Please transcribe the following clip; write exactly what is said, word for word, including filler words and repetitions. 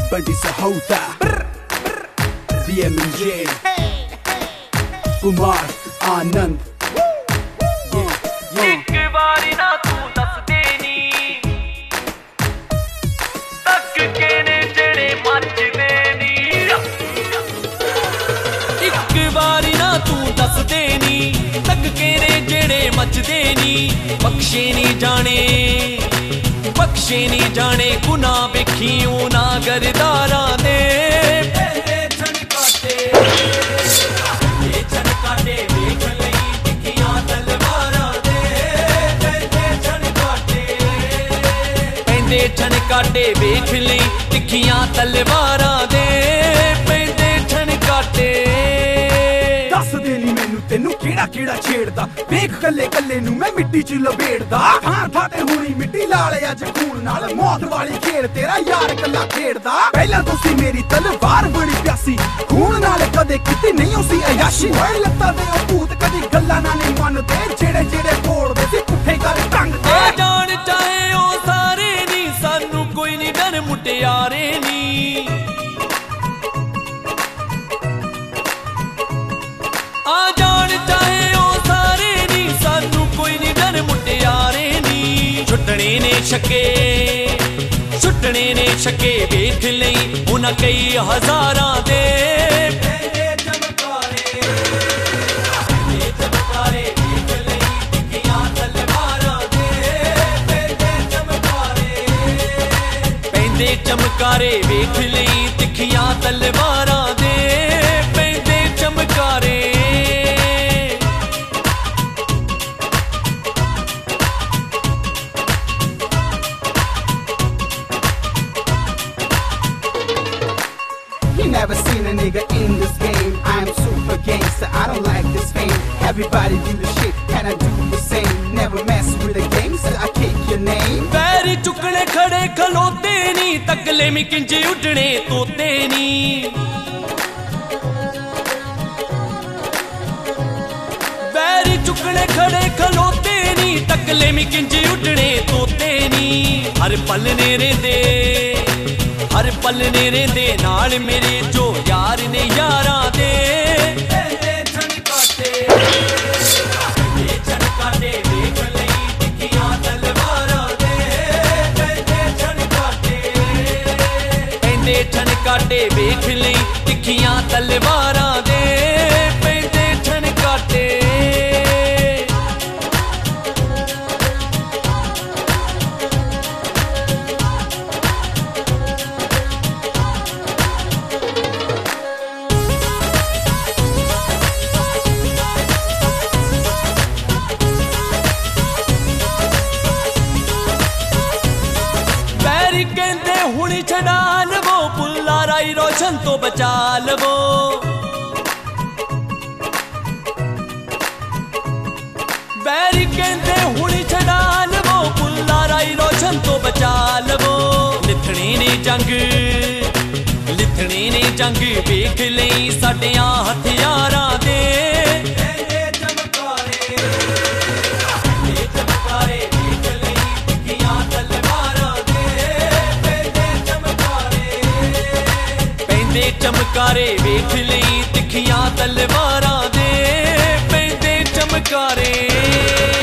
Bandi Sahota D M J Kumar Anand एक बारी ना तू दस देनी तक के ने जेड़े मच देनी एक बारी ना तू दस देनी तक के ने जेड़े मच देनी बख्शे नहीं जाने बख्शे नहीं जाने गुना बेखियों ना गरदारा दे छनकाटे वेख लई तिखियां तलवारां दे पैंदे छनकाटे दस देनी मैनू तेनू केड़ा केड़ा छेड़दा वेख कल्ले कल्ले नू मैं मिट्टी च लपेड़दा थां थां ते हुणी मिट्टी लाले अज खून नाल मौत वाली खेड़ तेरा यार कल्ला खेड़दा पहला तुसी मेरी तलवार बड़ी प्यासी खून नाल कदे किती नहीं उसी अयाशी ओए लत्ता दे ओ भूत कदी गल्ला ना नहीं मनदे जेड़े जेड़े फोड़दे सी पुठे कर टंग दे जान चाहे ओ सारे नी सानू कोई नहीं डर मुटियारे नी आ जान चाहे ओ सारे नी सानू कोई नहीं डर मुटियारे नी छुटने ने छके छुटने ने छके वेख लई उन्हां कई हजारां दे चमकारे वेख लई तिखियां तलवारां दे पैंदे चमकारे You never seen a nigga in this game. I'm super gangster, I don't like this fame. Everybody do the shit and I do the same. Never mess with a gangster, I kick your name. पैर चुकने खड़े खलोते नी तगले में किंजे उड़ने तोते नी पैर चुकने खड़े खलोते नी तगले में किंजे उड़ने तोते नी हर पल ने रेंदे हर पल ने रेंदे नाल मेरे जो यार ने यारां दे छनकाटे वेख लई तिखियां तलवारां दे पैंदे छनकाटे बैरी कहंदे हुणी छड़ा लवो पुल्ला राई रोशन तो बचा लवो बैरी कहंदे हुणी छड़ा लवो पुल्ला राई रोशन तो बचा लवो लिथणे ने जंग लिथणे ने जंग वेख लई साडियां हथियारां दे चमकारे वेख लई तिखियां तलवारां दे पैंदे चमकारे।